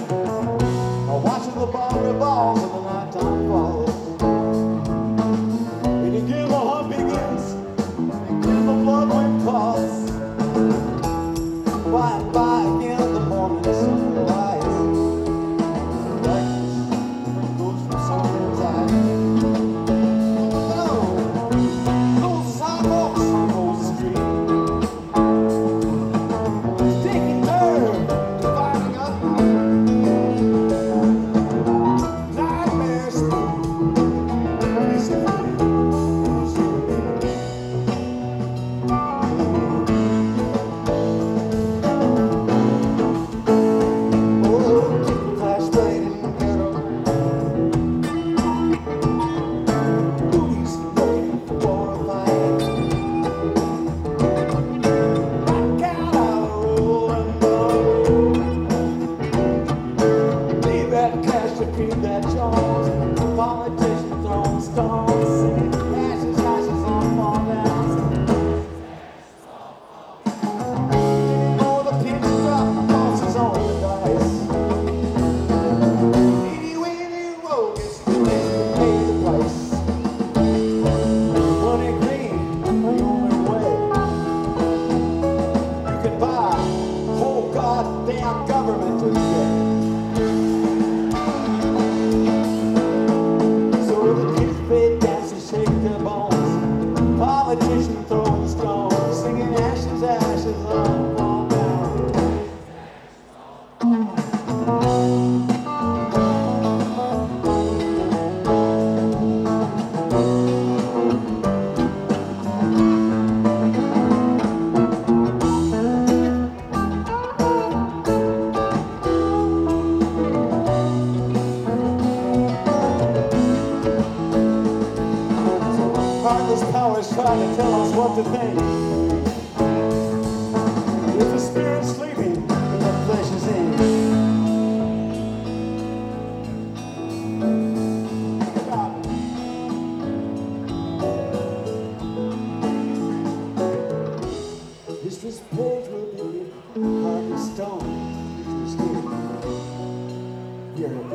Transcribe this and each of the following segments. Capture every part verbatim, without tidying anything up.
Watching the ball revolve and the nighttime falls. And again the hunt begins, and again the blood wind calls. By and by again the morning sun will rise. Darkness goes from someone's eyes. Oh, those sidewalks on those streets, taking turn, dividing up. Nightmares. Feed that Jones, politicians throwing stones, singing ashes, ashes on fall downs. Oh, the pinch drop bosses on the dice. Any winny rogue is going to pay the price. Money green, the only way you can buy whole goddamn government to get. Politician throwing stones, singing ashes, ashes on fall down. Heartless powers trying to tell us what to think. If the spirit's sleeping and the flesh is in. History's page will be hard as stone. History's here. Here it is.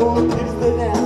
So tis the land